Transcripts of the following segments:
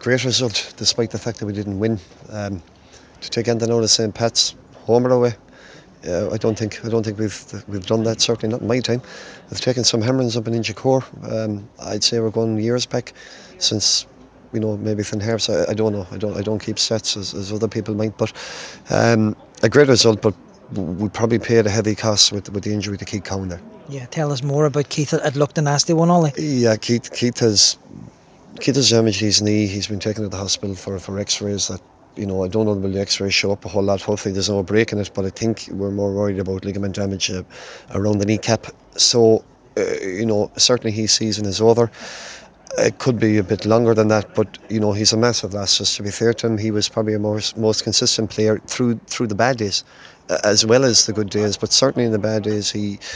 great result, despite the fact that we didn't win. To take Endon out of St. Pat's, home or away, I don't think we've done that. Certainly not in my time. We've taken some hammerings up in Inchicore. I'd say we're going years back, since maybe Finn Harps. I don't know. I don't keep stats as other people might. But a great result, but we probably paid a heavy cost with the injury to Keith Cowan there. Yeah, tell us more about Keith. It looked a nasty one, Ollie. Yeah, Keith has damaged his knee. He's been taken to the hospital for X-rays. That I don't know, will the X-rays show up a whole lot. Hopefully there's no break in it, but I think we're more worried about ligament damage around the kneecap. So certainly his season is over. It could be a bit longer than that, but he's a massive loss. Just to be fair to him, he was probably a most consistent player through the bad days, as well as the good days. But certainly in the bad days,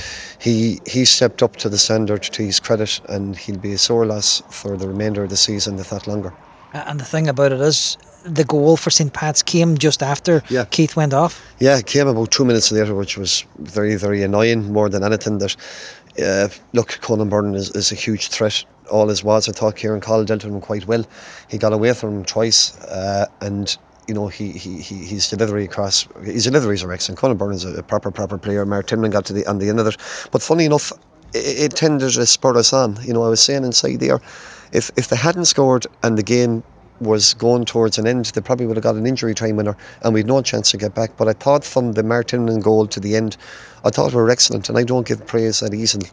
he stepped up to the standard, to his credit, and he'll be a sore loss for the remainder of the season, if not longer. And the thing about it is, the goal for St. Pat's came just after Keith went off. Yeah, it came about 2 minutes later, which was very, very annoying, more than anything. That look, Conan Byrne is a huge threat. All his was, I thought Kieran Call dealt with him quite well. He got away from him twice, and his delivery across, his deliveries are excellent. Conan Byrne is a proper player. Mark Timlin got on the end of it, but funny enough, it tended to spur us on. I was saying inside there, if they hadn't scored and the game was going towards an end, they probably would have got an injury time winner and we'd no chance to get back. But I thought from the Martin goal to the end, I thought we were excellent, and I don't give praise that easily.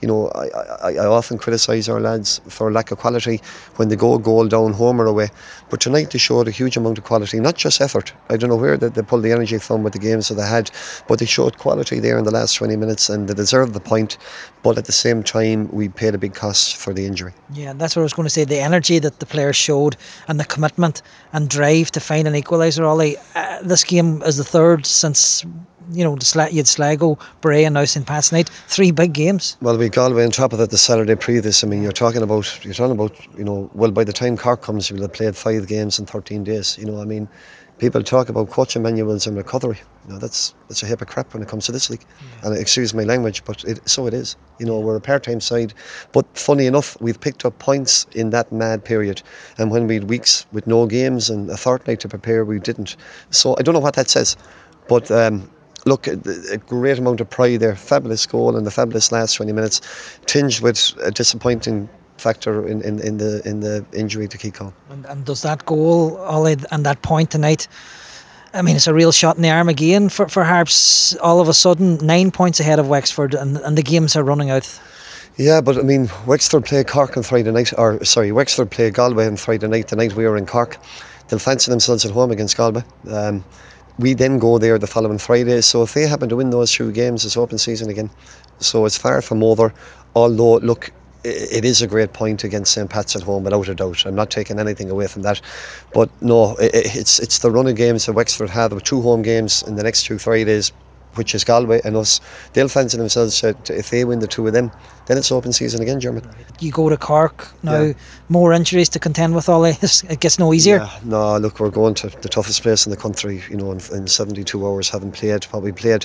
I often criticise our lads for lack of quality when they go a goal down, home or away. But tonight they showed a huge amount of quality, not just effort. I don't know where they pulled the energy from with the games that they had, but they showed quality there in the last 20 minutes, and they deserved the point. But at the same time, we paid a big cost for the injury. Yeah, that's what I was going to say. The energy that the players showed, and the commitment and drive to find an equaliser. Ollie, this game is the third since you had Sligo, Bray, and now St. Pat's night. 3 big games. Well, we Galway on top of that the Saturday previous. I mean, you're talking about well, by the time Cork comes, we'll have played 5 games in 13 days. I mean, people talk about coaching manuals and recovery. That's a heap of crap when it comes to this league. Yeah. And excuse my language, but so it is. We're a part-time side, but funny enough, we've picked up points in that mad period, and when we had weeks with no games and a fortnight to prepare, we didn't. So I don't know what that says, but look, a great amount of pride there. Fabulous goal in the fabulous last 20 minutes, tinged with a disappointing factor in the injury to Keith Cowan. And does that goal, Ollie, and that point tonight, I mean, it's a real shot in the arm again for Harps. All of a sudden, 9 points ahead of Wexford, and the games are running out. Yeah, but I mean, Wexford play Cork on Friday night, Wexford play Galway on Friday night. The night we were in Cork, they'll fancy themselves at home against Galway. We then go there the following Friday, so if they happen to win those 2 games, it's open season again. So it's far from over, although look, it is a great point against St. Pat's at home, without a doubt. I'm not taking anything away from that, but no, it's the run of games that Wexford have with 2 home games in the next 2 Fridays, which is Galway and us. They'll fancy themselves if they win the 2 of them, then it's open season again, German. You go to Cork now, more injuries to contend with, Ollie. It gets no easier. Yeah, no, look, we're going to the toughest place in the country, in 72 hours, having played what we played,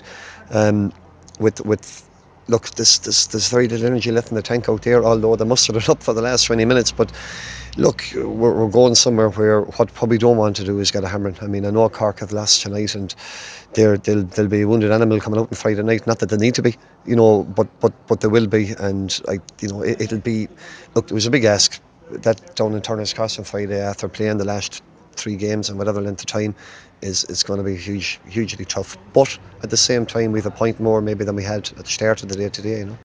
with look, there's very little energy left in the tank out there, although they mustered it up for the last 20 minutes. But look, we're going somewhere where what we don't want to do is get a hammering. I mean, I know Cork have lost tonight, and there'll be a wounded animal coming out on Friday night. Not that they need to be, but there will be, and it'll be. Look, it was a big ask that down in Turner's Cross on Friday after playing the last 3 games and whatever length of time. Is going to be hugely tough, but at the same time we've a point more maybe than we had at the start of the day today.